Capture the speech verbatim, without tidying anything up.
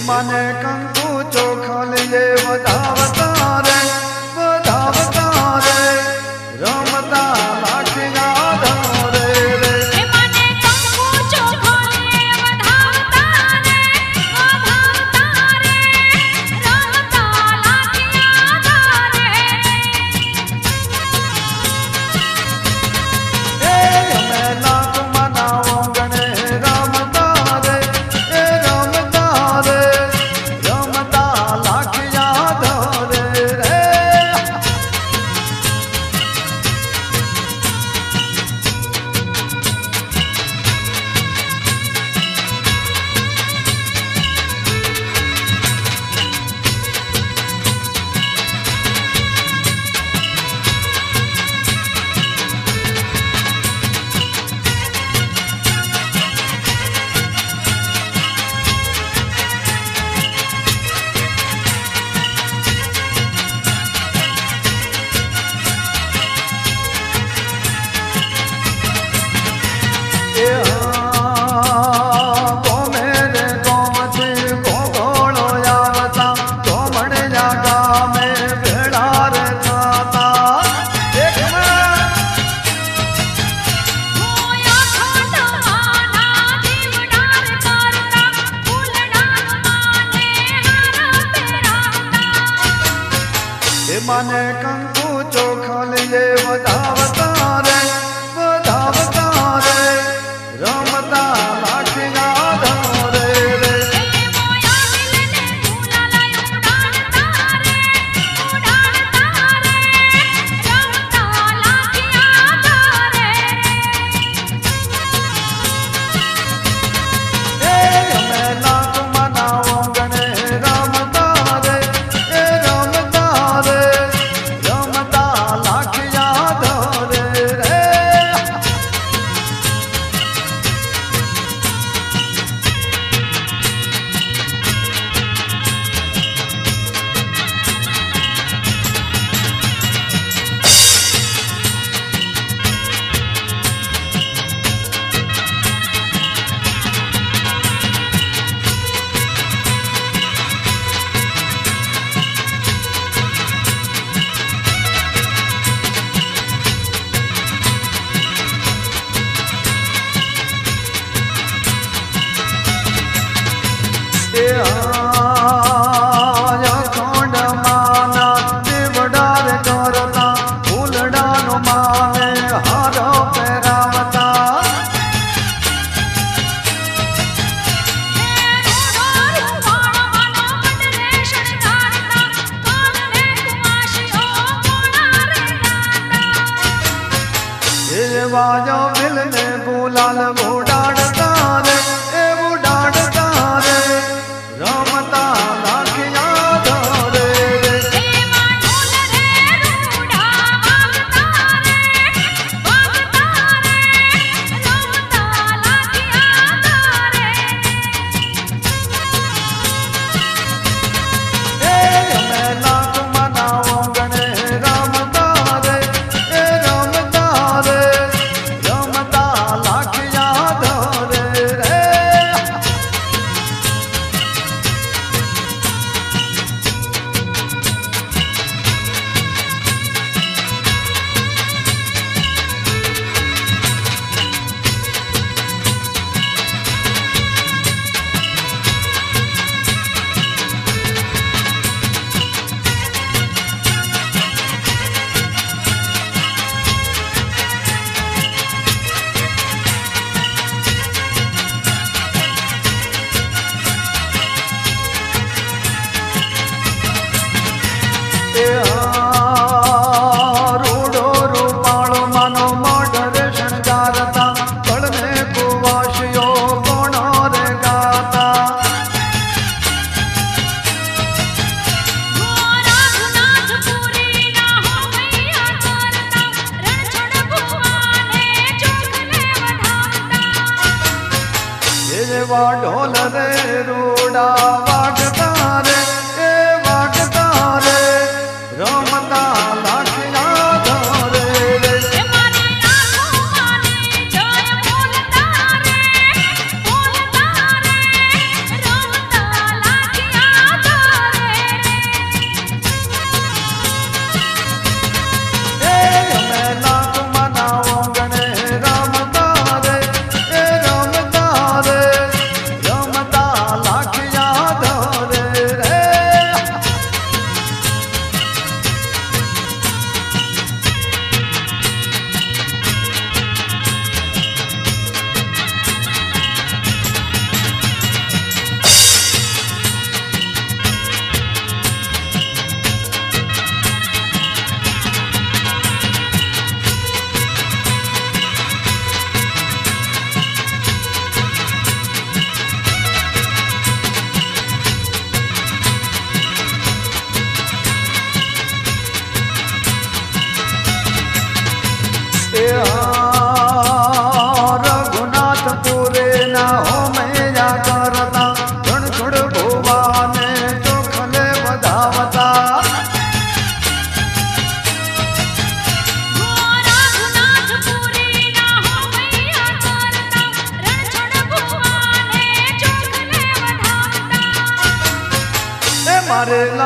माने कंकु चोखा ले वधावता रे वधावता रे रमता लाखिया धरे रे माने कंकु चोखा ले वधावता रे वधावता रे रमता लाखिया धरे ए मैं लाख मनाओ गणे रमता रे ए रमता रे रमता लाखिया धरे रे माने कंकु चोखा ले वधावता रे वधावता रे रमता लाखिया धरे रे मोया दिल ने झूला लायो उड़ानता रे उड़ानता रे रमता लाखिया धरे ए मैं लाख मनाओ गणे रमता रे ए रमता रे रमता लाखिया धरे रे ए आया खोंड माना देवडार करता फूलडानो माने हारो पेरावता ए वाजो बिल ने गुलाल बुडाड़ता रे ए बुडाड़ता रे रमता लाखिया धरे रे ए मैं लाख मनाओ गणे रमता रे ए रमता रे रमता लाखिया धरे रे ए रूडो रूपाळो मानो मोढर शणगारता कळने कुवाशियो कोणो रे गाता ए वा ढोल रे रूडा वागता रे ए वागता रे रमता लाखिया धरे रे माने आँखों माने जय बोलता रे बोलता रे रमता लाखिया रे